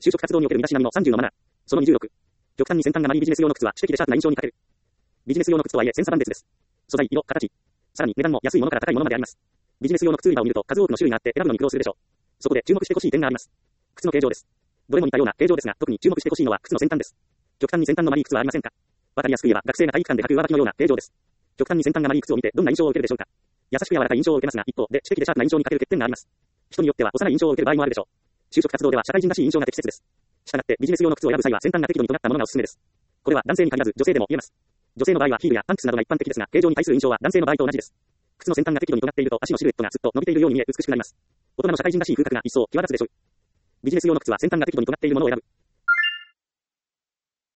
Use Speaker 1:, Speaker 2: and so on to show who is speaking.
Speaker 1: 就職活動における身だしなみの30のマナー。その26。極端に先端が丸いビジネス用の靴は主的でシャープな印象に欠ける。ビジネス用の靴とはいえ千差万別です。素材、色、形。さらに値段も安いものから高いものまであります。ビジネス用の靴売り場を見ると数多くの種類があって選ぶのに苦労するでしょう。そこで注目してほしい点があります。靴の形状です。どれも似たような形状ですが、特に注目してほしいのは靴の先端です。極端に先端の丸い靴はありませんか？わかりやすく言えば学生が体育館で履く上履きのような形状です。極端に先端が丸い靴を見てどんな印象を受けるでしょうか？優しく柔らかい印象を受けますが、一方で知的でシャープな印象に欠ける欠点があります。人によっては幼い印象を受ける場合もあるでしょう。就職活動では社会人らしい印象が適切です。したがってビジネス用の靴を選ぶ際は先端が適度に尖ったものがおすすめです。これは男性に限らず女性でも言えます。女性の場合はヒールやパンツなどが一般的ですが、形状に対する印象は男性の場合と同じです。靴の先端が適度に尖っていると足のシルエットがすっと伸びているように見え美しくなります。大人の社会人らしい風格が一層際立つでしょう。ビジネス用の靴は先端が適度に尖っているものを選ぶ。